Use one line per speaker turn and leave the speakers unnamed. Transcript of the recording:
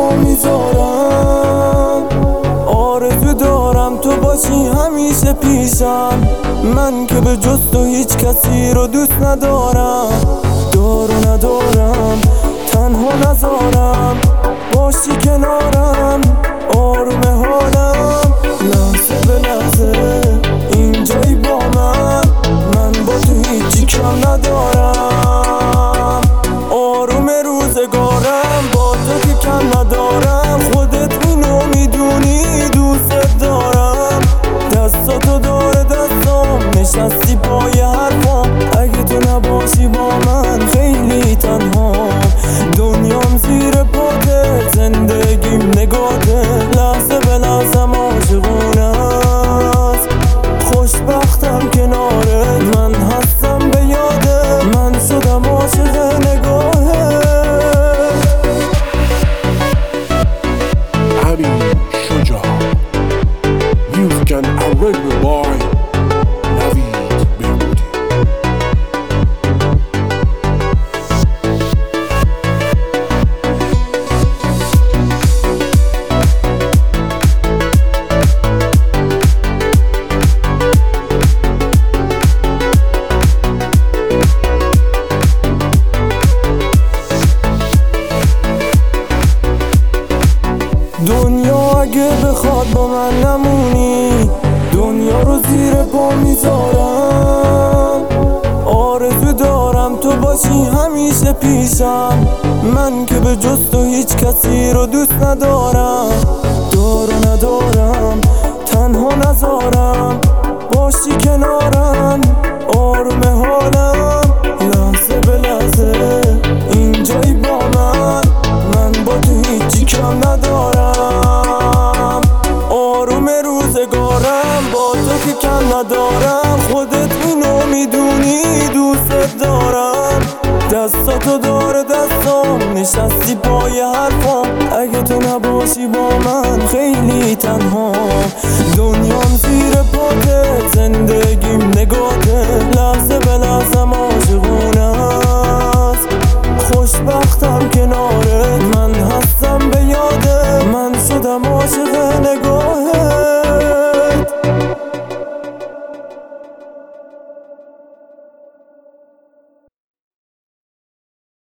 پا میذارم. آرزو دارم تو باشی همیشه پیشم، من که به جز تو هیچ کسی رو دوست ندارم. دارو ندارم تنها نذارم، باشی کنارم آروم حالم. لحظه به لحظه اینجایی با من با تو هیچی کم ندارم. آروم روزگارم با تو که کم ندارم، خودت اینو میدونی دوست دارم. دستاتو داره دستام، نشستی پای حرفام، اگه تو نباشی با من خیلی تنها. دنیام زیر پاته، زندگیم نگاته، لحظه به لحظم عاشقونه است. خوشبختم کنارت، من هستم به یاده، من شدم عاشق نگاهه.
Amin Shuja, music and arrangement by Navid Behbudi.
دنیا اگه بخواد با من نمونی، دنیا رو زیر پا میذارم. آرزو دارم تو باشی همیشه پیشم، من که به جز تو هیچ کسی رو دوست ندارم. دارو ندارم تنها نذارم، باشی کنارم آروم حالم. لحظه به لحظه اینجایی با من با تو هیچی کم ندارم. آروم روزگارم با تو که کم ندارم، خودت اینو میدونی دوست دارم. دستاتو داره دستام، نشستی پای حرفام، اگه تو نباشی با من خیلی تنها. دنیام زیر پاته، زندگیم نگاته، لحظه به لحظم عاشقونه است. خوشبختم کنارت، من هستم به یاده، من شدم عاشق نگاهت.